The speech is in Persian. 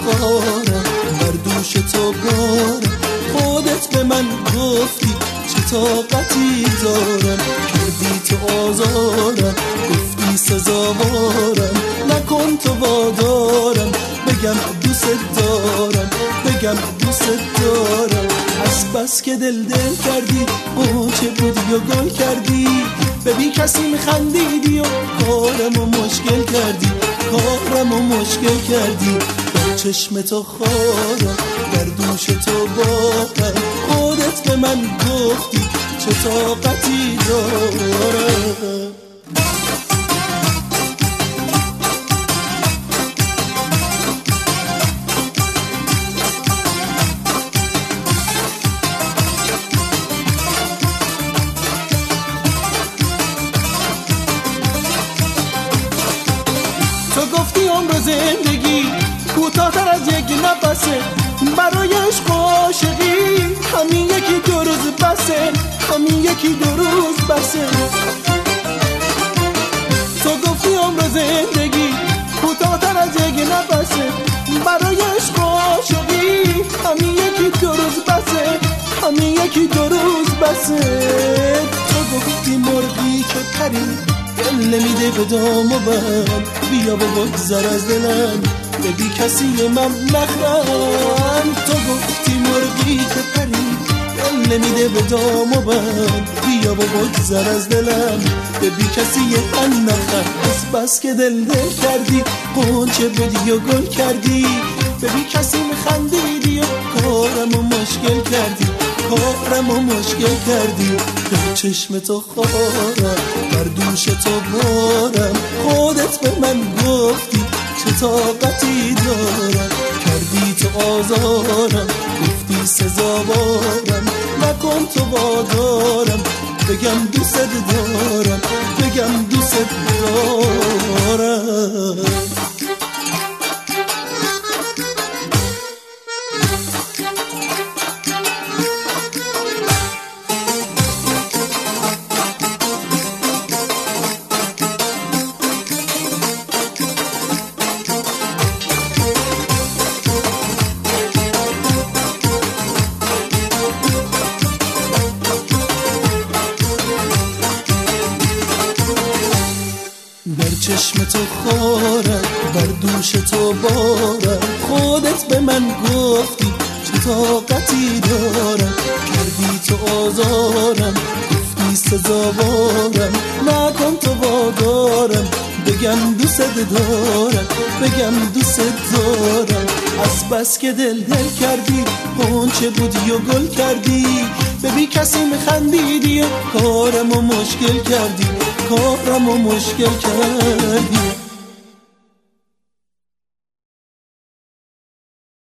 خارم، بر دوش تو بارم. خودت به من گفتی چه طاقتی دارم، کردی تو آزارم، گفتی سزاوارم. نکن تو وادارم، بگم دوست دارم، بگم دوست دارم. از بس که دل کردی چه بودی و گل کردی، به بی کسی میخندیدی و کارمو مشکل کردی، کارمو مشکل کردی. در چشم تو خارم، در دوش تو بارم. خودت به من گفتی چه طاقتی دارم. تو گفتی عمر زندگی کوتاه‌تر از یک نفسه، برای عشق و عاشقی همین یکی دو روز بسه، همین یکی دو روز بسه. تو گفتی عمر زندگی کوتاه‌تر از یک نفسه، برای عشق و عاشقی همین یکی دو روز بسه، همین یکی دو روز بسه. تو گفتی مرغی که پری دل نمیده به دام و بند، بیا و بگذر از دلم، به بی کسی من نخند. تو گفتی مرغی که پری دل نمیده به دام و بند، بیا و بگذر از دلم، به بی کسی من نخند. از بس که دل کردی غنچه بدی و گل کردی، به بی کسی میخندیدی و کارمو مشکل کردی، کارمو مشکل کردی. در چشم تو خارم، بر دوش تو بارم. خودت به من گفتی چه طاقتی دارم، کردی تو آزارم، گفتی سزاوارم. نکن تو وادارم، بگم دوست دارم، بگم دوست دارم. در چشم تو خارم، بر دوش تو بارم. خودت به من گفتی چه طاقتی دارم، کردی تو آزارم، گفتی سزاوارم. نکن تو وادارم، بگم دوست دارم، بگم دوست دارم. از بس که دل کردی غنچه بودی و گل کردی، به بی کسی میخندیدی و کارمو مشکل کردی، کارمو مشکل کردی.